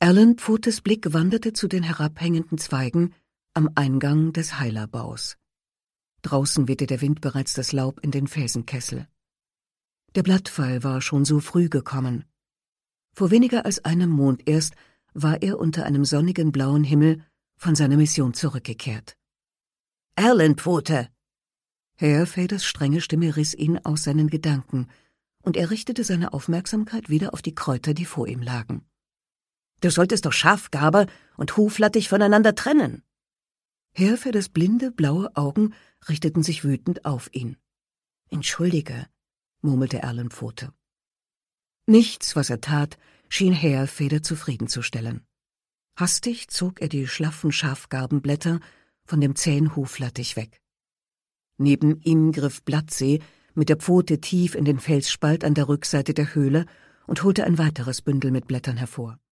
Erlenpfotes Blick wanderte zu den herabhängenden Zweigen am Eingang des Heilerbaus. Draußen wehte der Wind bereits das Laub in den Felsenkessel. Der Blattfall war schon so früh gekommen. Vor weniger als einem Mond erst war er unter einem sonnigen blauen Himmel von seiner Mission zurückgekehrt. »Erlenpfote!« Herr Feders strenge Stimme riss ihn aus seinen Gedanken, und er richtete seine Aufmerksamkeit wieder auf die Kräuter, die vor ihm lagen. »Du solltest doch Schafgarbe und Huflattich voneinander trennen!« Herr Feders blinde, blaue Augen richteten sich wütend auf ihn. »Entschuldige«, murmelte Erlenpfote. Nichts, was er tat, schien Herr Feder zufriedenzustellen. Hastig zog er die schlaffen Schafgarbenblätter von dem zähen Huflattich weg. Neben ihm griff Blattsee mit der Pfote tief in den Felsspalt an der Rückseite der Höhle und holte ein weiteres Bündel mit Blättern hervor.